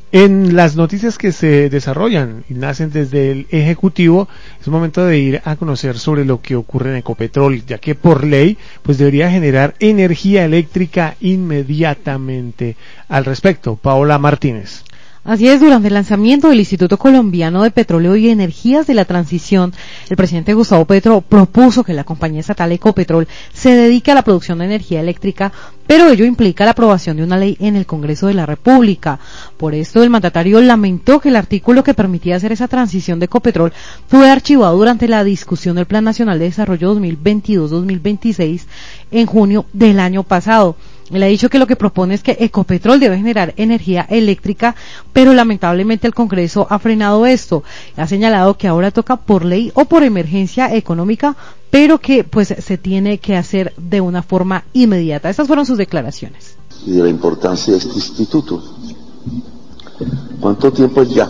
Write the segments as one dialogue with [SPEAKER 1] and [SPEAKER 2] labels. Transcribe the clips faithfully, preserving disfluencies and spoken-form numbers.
[SPEAKER 1] En las noticias que se desarrollan y nacen desde el Ejecutivo, es momento de ir a conocer sobre lo que ocurre en Ecopetrol, ya que por ley pues debería generar energía eléctrica inmediatamente. Al respecto, Paola Martínez.
[SPEAKER 2] Así es, durante el lanzamiento del Instituto Colombiano de Petróleo y Energías de la Transición, el presidente Gustavo Petro propuso que la compañía estatal Ecopetrol se dedique a la producción de energía eléctrica, pero ello implica la aprobación de una ley en el Congreso de la República. Por esto, el mandatario lamentó que el artículo que permitía hacer esa transición de Ecopetrol fue archivado durante la discusión del Plan Nacional de Desarrollo dos mil veintidós dos mil veintiséis en junio del año pasado. Él ha dicho que lo que propone es que Ecopetrol debe generar energía eléctrica, pero lamentablemente el Congreso ha frenado esto. Ha señalado que ahora toca por ley o por emergencia económica, pero que pues se tiene que hacer de una forma inmediata. Estas fueron sus declaraciones.
[SPEAKER 3] Y de la importancia de este instituto. ¿Cuánto tiempo es ya?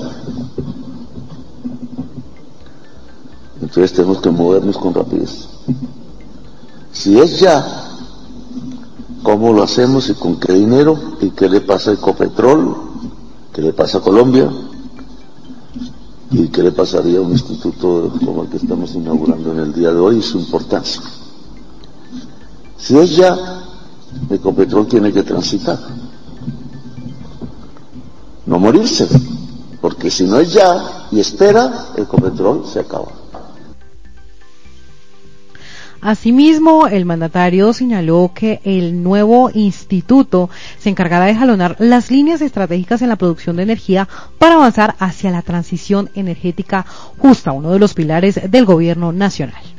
[SPEAKER 3] Entonces tenemos que movernos con rapidez. Si es ya, ¿cómo lo hacemos y con qué dinero? ¿Y qué le pasa a Ecopetrol? ¿Qué le pasa a Colombia? ¿Y qué le pasaría a un instituto como el que estamos inaugurando en el día de hoy y su importancia? Si es ya, Ecopetrol tiene que transitar, no morirse, porque si no es ya y espera, Ecopetrol se acaba.
[SPEAKER 2] Asimismo, el mandatario señaló que el nuevo instituto se encargará de jalonar las líneas estratégicas en la producción de energía para avanzar hacia la transición energética justa, uno de los pilares del gobierno nacional.